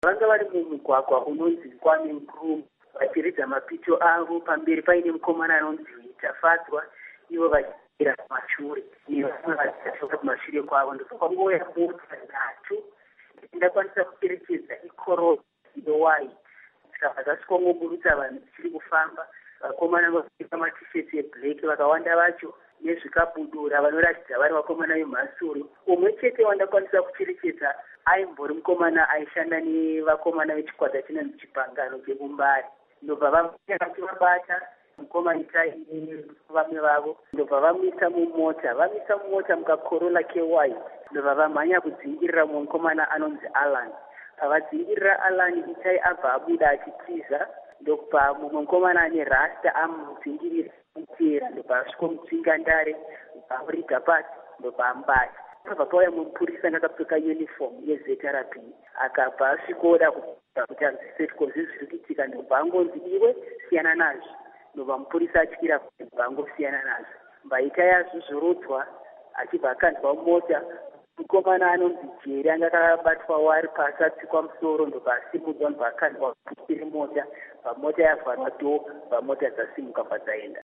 vanga vari mumugwagwa unonzi Kwame Nkrumah vachiridza mapito avo. Pamberi paine mukomana anonzi Tafadzwa, ivo vachiira kumashure nevamwe vachitashoka kumashure kwavo. Ndokwangoya mota nhatu ndakwanisa kucherechedza ikorona yowai saka zvasvikongoburutsa vanhu dzichiri kufamba. Vakomana vakapfeka matisheti eblack vakawanda vacho nezvikabudura vanoratidza vari vakomana vemhasuru. Umwe chete wandakwanisa kucherechedza aimbori mukomana aishanda nevakomana vechikwata chinonzi Chipangano cheKumbari. Ndobva vachivabata mukomana itai vamwe vavo, ndobva vamisa mumota mukaCorolla KY. Ndobva vamhanya kudzingirira mumwe mukomana anonzi Alan. Pavadzingirira Alan, itai abva abuda achitiza, ndokubva mumwe mukomana ane rasta amudzingirira kutera, ndobva asvikomutsinga ndare, ndobva amuriga pasi, ndobva ambata. Pabva pauya mupurisa akapfeka uniform yeZRP akabva asvikoda kuti anzwisise kuti zviri kuitika, ndobva angonzi iwe siyana nazvo. Ndobva mupurisa atyira kuti ndobva angosiyana nazvo. Mbaita yazvuzvurudzwa achibva akanzwa mota. Mukomana anonzi Jerry anga akabatwa wari pasi atsikwa musoro, ndobva asimudzwa, ndobva akanzwa kusiri mota. Pamota yavharwa dho, pamota dzasimuka padzaenda.